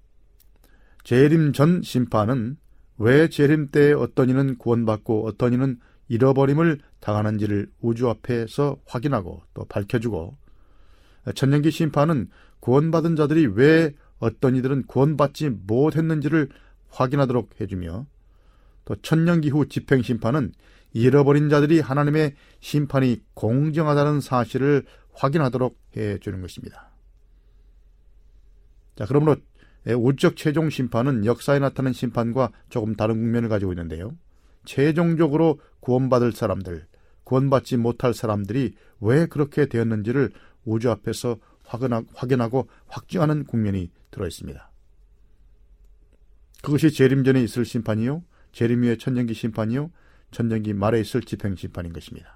재림 전 심판은 왜 재림 때에 어떤 이는 구원받고 어떤 이는 잃어버림을 당하는지를 우주 앞에서 확인하고 또 밝혀주고, 천년기 심판은 구원받은 자들이 왜 어떤 이들은 구원받지 못했는지를 확인하도록 해주며, 또 천년기 후 집행심판은 잃어버린 자들이 하나님의 심판이 공정하다는 사실을 확인하도록 해주는 것입니다. 자, 그러므로 우적 최종 심판은 역사에 나타난 심판과 조금 다른 국면을 가지고 있는데요. 최종적으로 구원받을 사람들, 구원받지 못할 사람들이 왜 그렇게 되었는지를 우주 앞에서 확인하고 확증하는 국면이 들어있습니다. 그것이 재림 전에 있을 심판이요, 재림 후의 천년기 심판이요, 천년기 말에 있을 집행심판인 것입니다.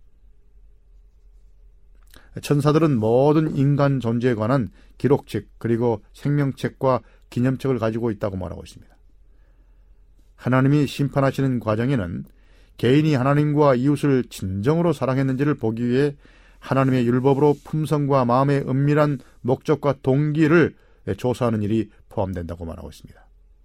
천사들은 모든 인간 존재에 관한 기록책 그리고 생명책과 기념책을 가지고 있다고 말하고 있습니다. 하나님이 심판하시는 과정에는 개인이 하나님과 이웃을 진정으로 사랑했는지를 보기 위해 하나님의 율법으로 품성과 마음의 은밀한 목적과 동기를 조사하는 일이 포함된다고 말하고 있습니다.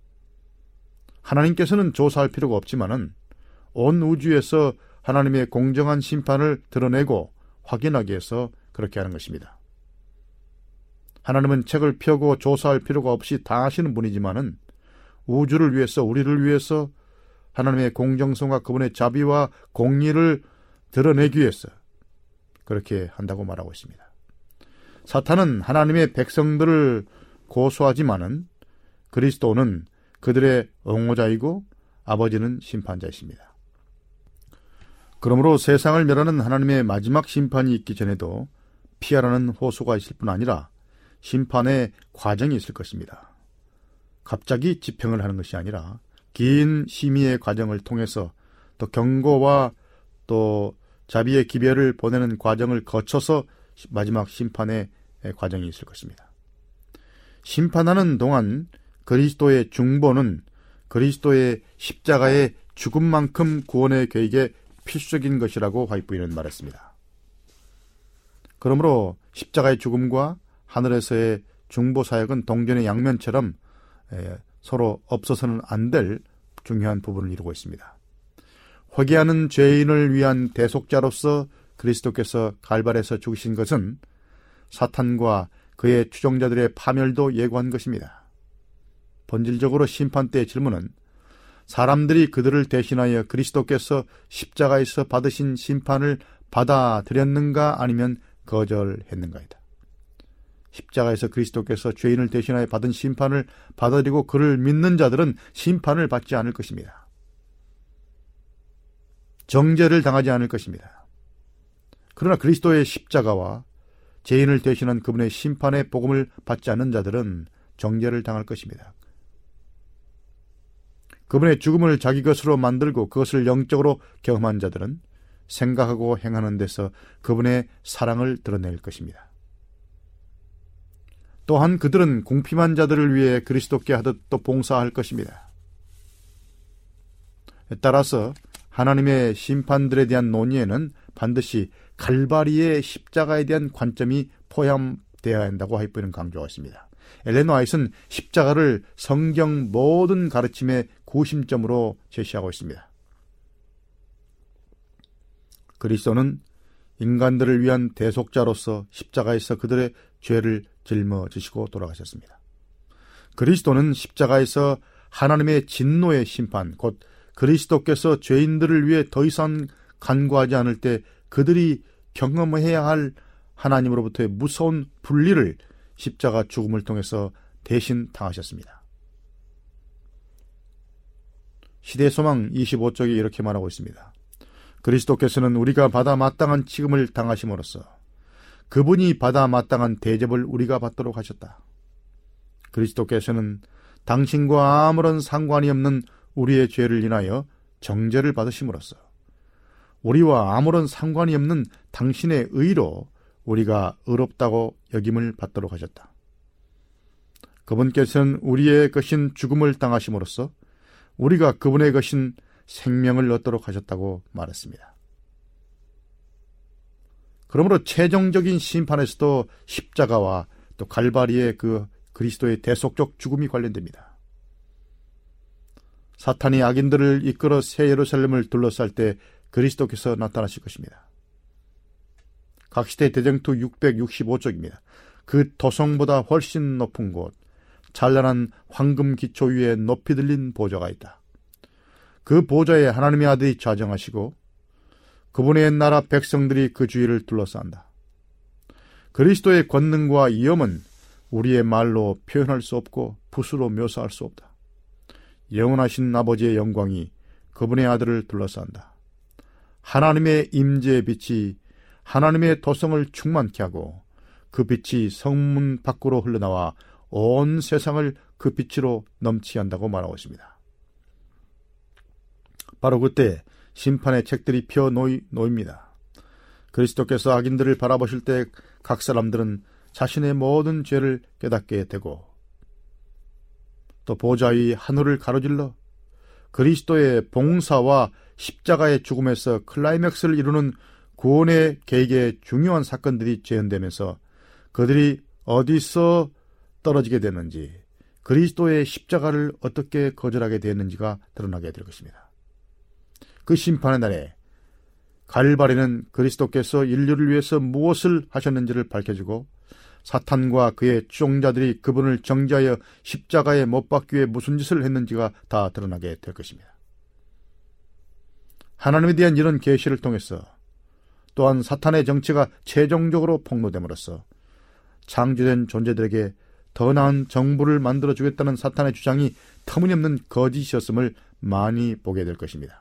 하나님께서는 조사할 필요가 없지만은 온 우주에서 하나님의 공정한 심판을 드러내고 확인하기 위해서 그렇게 하는 것입니다. 하나님은 책을 펴고 조사할 필요가 없이 다 하시는 분이지만은 우주를 위해서, 우리를 위해서 하나님의 공정성과 그분의 자비와 공의를 드러내기 위해서 그렇게 한다고 말하고 있습니다. 사탄은 하나님의 백성들을 고소하지만은 그리스도는 그들의 옹호자이고 아버지는 심판자이십니다. 그러므로 세상을 멸하는 하나님의 마지막 심판이 있기 전에도 피하라는 호소가 있을 뿐 아니라 심판의 과정이 있을 것입니다. 갑자기 집행을 하는 것이 아니라 긴 심의의 과정을 통해서 또 경고와 또 자비의 기별을 보내는 과정을 거쳐서 마지막 심판의 과정이 있을 것입니다. 심판하는 동안 그리스도의 중보는 그리스도의 십자가의 죽음만큼 구원의 계획에 필수적인 것이라고 화이트는 말했습니다. 그러므로 십자가의 죽음과 하늘에서의 중보 사역은 동전의 양면처럼 서로 없어서는 안 될 중요한 부분을 이루고 있습니다. 회개하는 죄인을 위한 대속자로서 그리스도께서 갈발에서 죽으신 것은 사탄과 그의 추종자들의 파멸도 예고한 것입니다. 본질적으로 심판 때의 질문은 사람들이 그들을 대신하여 그리스도께서 십자가에서 받으신 심판을 받아들였는가 아니면 거절했는가이다. 십자가에서 그리스도께서 죄인을 대신하여 받은 심판을 받아들이고 그를 믿는 자들은 심판을 받지 않을 것입니다. 정죄를 당하지 않을 것입니다. 그러나 그리스도의 십자가와 죄인을 대신한 그분의 심판의 복음을 받지 않는 자들은 정죄를 당할 것입니다. 그분의 죽음을 자기 것으로 만들고 그것을 영적으로 경험한 자들은 생각하고 행하는 데서 그분의 사랑을 드러낼 것입니다. 또한 그들은 궁핍한 자들을 위해 그리스도께 하듯 또 봉사할 것입니다. 따라서 하나님의 심판들에 대한 논의에는 반드시 갈바리의 십자가에 대한 관점이 포함되어야 한다고 하이프는 강조했습니다. 엘렌 화이트는 십자가를 성경 모든 가르침의 구심점으로 제시하고 있습니다. 그리스도는 인간들을 위한 대속자로서 십자가에서 그들의 죄를 짊어지시고 돌아가셨습니다. 그리스도는 십자가에서 하나님의 진노의 심판, 곧 그리스도께서 죄인들을 위해 더 이상 간구하지 않을 때 그들이 경험해야 할 하나님으로부터의 무서운 분리를 십자가 죽음을 통해서 대신 당하셨습니다. 시대소망 이십오 쪽에 이렇게 말하고 있습니다. 그리스도께서는 우리가 받아 마땅한 취급을 당하심으로써 그분이 받아 마땅한 대접을 우리가 받도록 하셨다. 그리스도께서는 당신과 아무런 상관이 없는 우리의 죄를 인하여 정죄를 받으심으로써 우리와 아무런 상관이 없는 당신의 의로 우리가 의롭다고 여김을 받도록 하셨다. 그분께서는 우리의 것인 죽음을 당하심으로써 우리가 그분의 것인 생명을 얻도록 하셨다고 말했습니다. 그러므로 최종적인 심판에서도 십자가와 또 갈바리의 그 그리스도의 대속적 죽음이 관련됩니다. 사탄이 악인들을 이끌어 새 예루살렘을 둘러쌀 때 그리스도께서 나타나실 것입니다. 각시대 대쟁투 육백육십오 쪽입니다. 그 도성보다 훨씬 높은 곳, 찬란한 황금 기초 위에 높이 들린 보좌가 있다. 그 보좌에 하나님의 아들이 좌정하시고 그분의 나라 백성들이 그 주위를 둘러싼다. 그리스도의 권능과 위엄은 우리의 말로 표현할 수 없고 붓으로 묘사할 수 없다. 영원하신 아버지의 영광이 그분의 아들을 둘러싼다. 하나님의 임재의 빛이 하나님의 도성을 충만케 하고 그 빛이 성문 밖으로 흘러나와 온 세상을 그 빛으로 넘치게 한다고 말하고 있습니다. 바로 그때 심판의 책들이 펴 놓이, 놓입니다. 그리스도께서 악인들을 바라보실 때 각 사람들은 자신의 모든 죄를 깨닫게 되고 또 보좌 위 하늘을 가로질러 그리스도의 봉사와 십자가의 죽음에서 클라이맥스를 이루는 구원의 계획의 중요한 사건들이 재현되면서 그들이 어디서 떨어지게 됐는지, 그리스도의 십자가를 어떻게 거절하게 됐는지가 드러나게 될 것입니다. 그 심판의 날에 갈바리는 그리스도께서 인류를 위해서 무엇을 하셨는지를 밝혀주고 사탄과 그의 추종자들이 그분을 정죄하여 십자가에 못 박기 위해 무슨 짓을 했는지가 다 드러나게 될 것입니다. 하나님에 대한 이런 계시를 통해서 또한 사탄의 정체가 최종적으로 폭로됨으로써 창조된 존재들에게 더 나은 정부를 만들어주겠다는 사탄의 주장이 터무니없는 거짓이었음을 많이 보게 될 것입니다.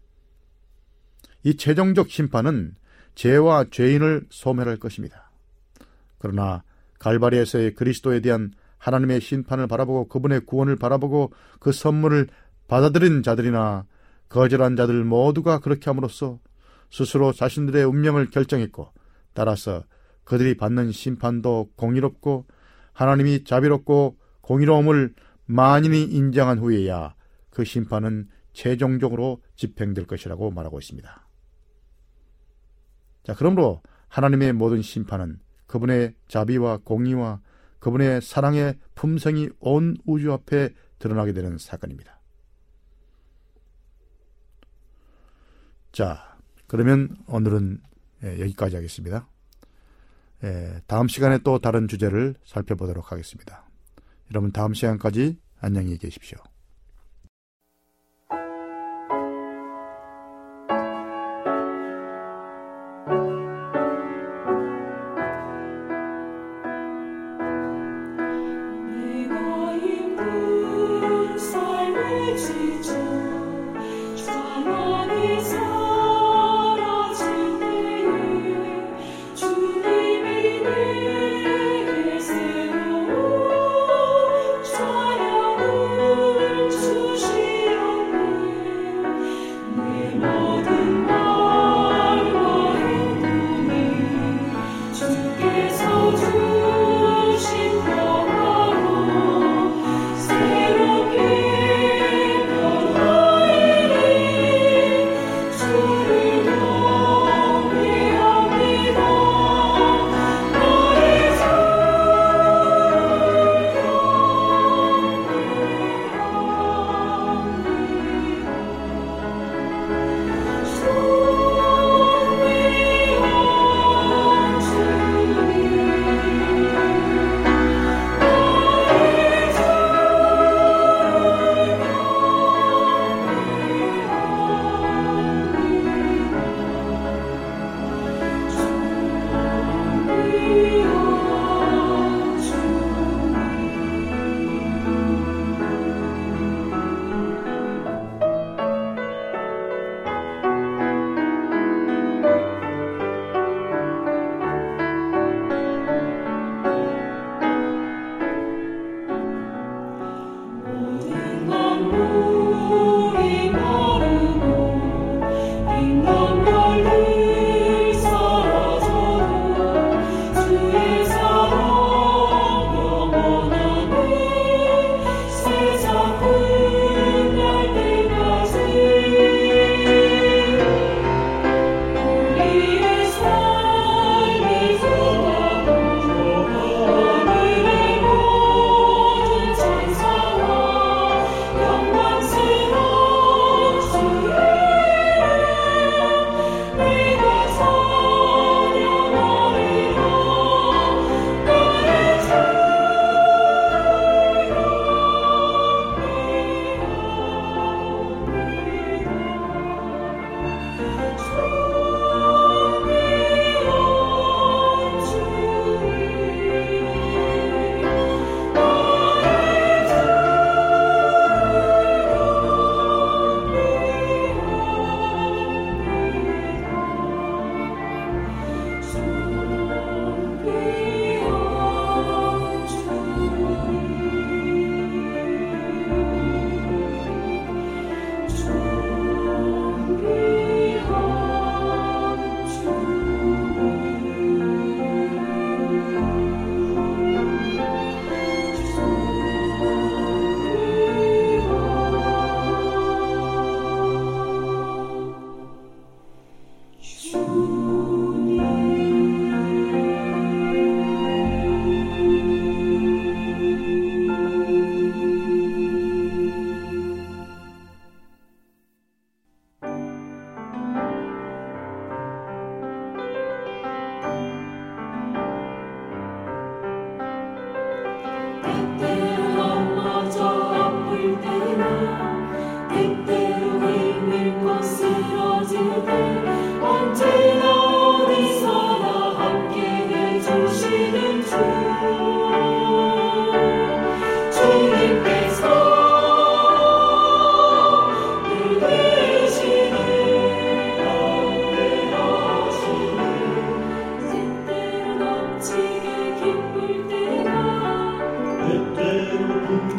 이 최종적 심판은 죄와 죄인을 소멸할 것입니다. 그러나 갈바리에서의 그리스도에 대한 하나님의 심판을 바라보고 그분의 구원을 바라보고 그 선물을 받아들인 자들이나 거절한 자들 모두가 그렇게 함으로써 스스로 자신들의 운명을 결정했고 따라서 그들이 받는 심판도 공의롭고 하나님이 자비롭고 공의로움을 만인이 인정한 후에야 그 심판은 최종적으로 집행될 것이라고 말하고 있습니다. 자, 그러므로 하나님의 모든 심판은 그분의 자비와 공의와 그분의 사랑의 품성이 온 우주 앞에 드러나게 되는 사건입니다. 자, 그러면 오늘은 여기까지 하겠습니다. 다음 시간에 또 다른 주제를 살펴보도록 하겠습니다. 여러분 다음 시간까지 안녕히 계십시오.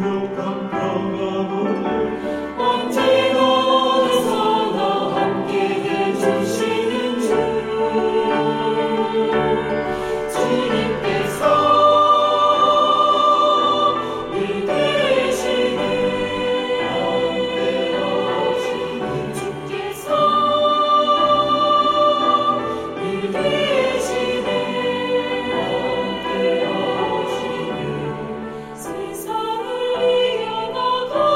세상을 이겨나가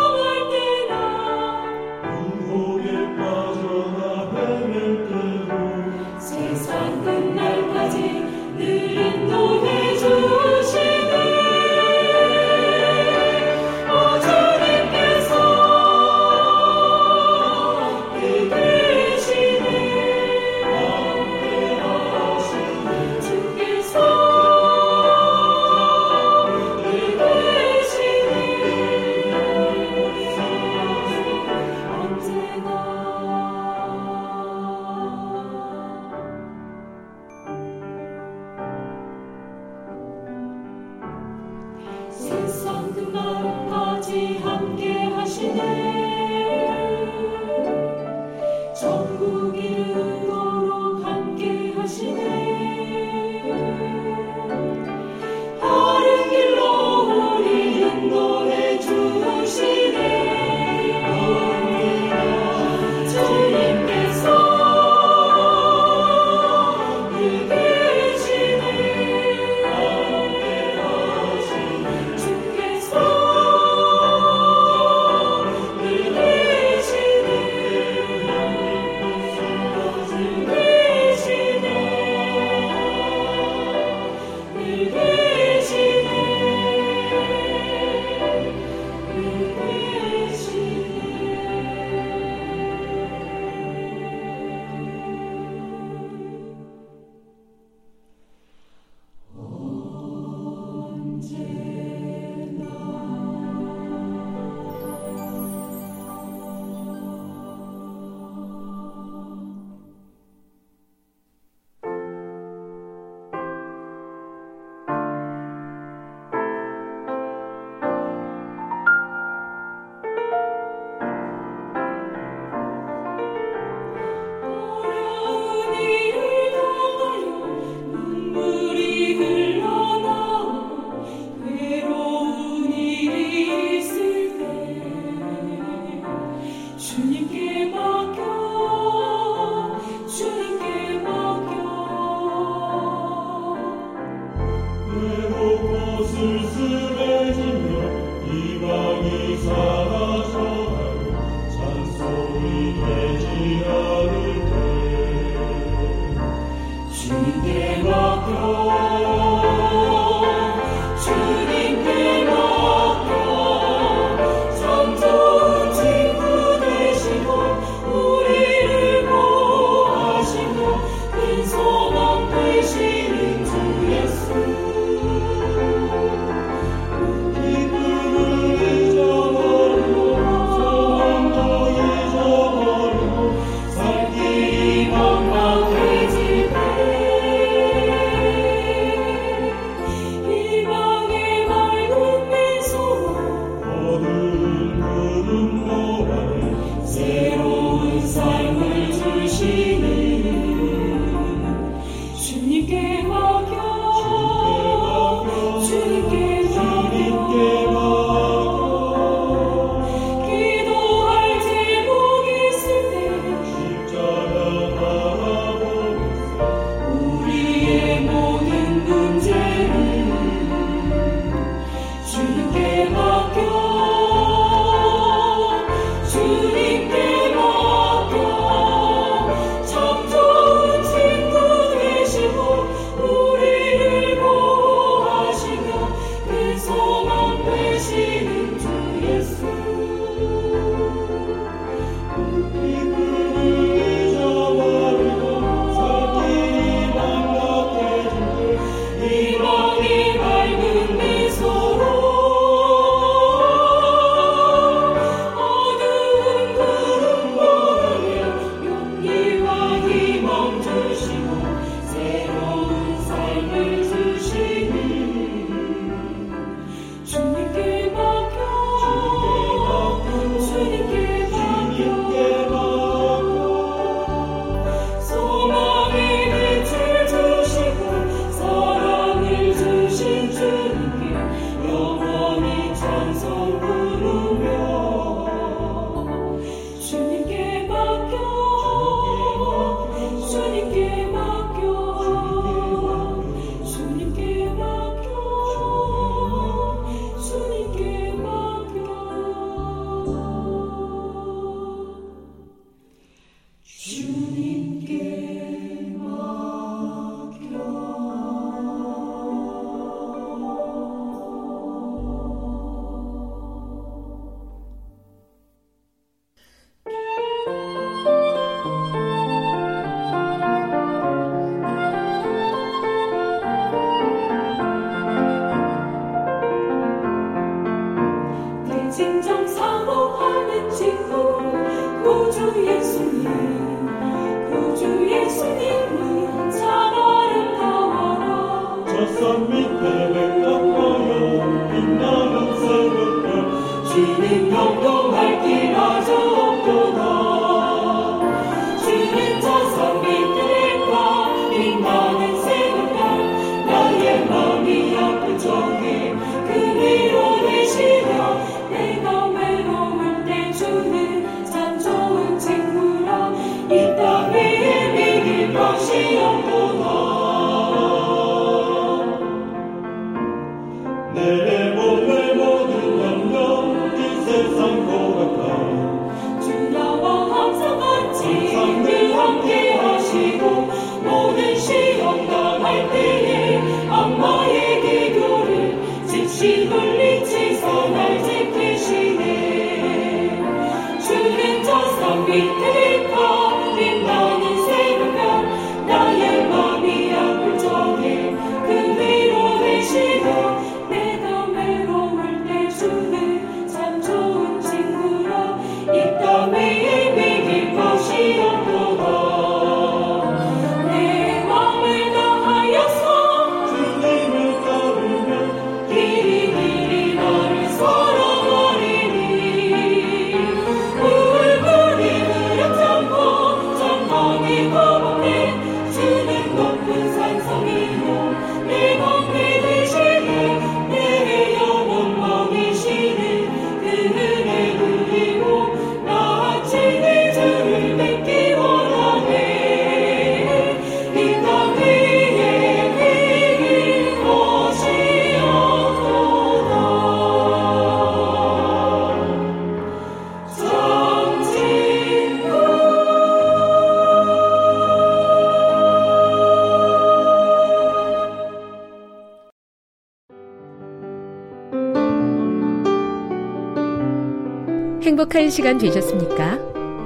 행복한 시간 되셨습니까?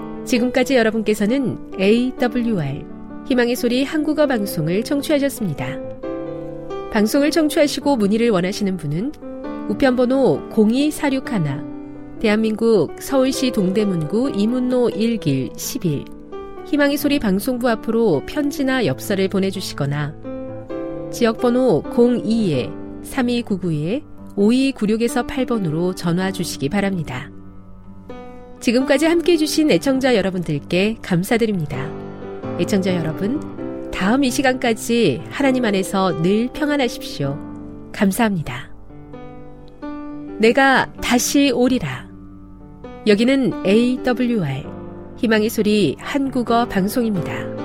지금까지 여러분께서는 에이더블유알 희망의 소리 한국어 방송을 청취하셨습니다. 방송을 청취하시고 문의를 원하시는 분은 우편번호 공이사육일 대한민국 서울시 동대문구 이문로 일 길 십일 희망의 소리 방송부 앞으로 편지나 엽서를 보내주시거나 지역번호 공이 삼이구구 오이구육에서 팔 번으로 전화 주시기 바랍니다. 지금까지 함께해 주신 애청자 여러분들께 감사드립니다. 애청자 여러분, 다음 이 시간까지 하나님 안에서 늘 평안하십시오. 감사합니다. 내가 다시 오리라. 여기는 에이더블유알 희망의 소리 한국어 방송입니다.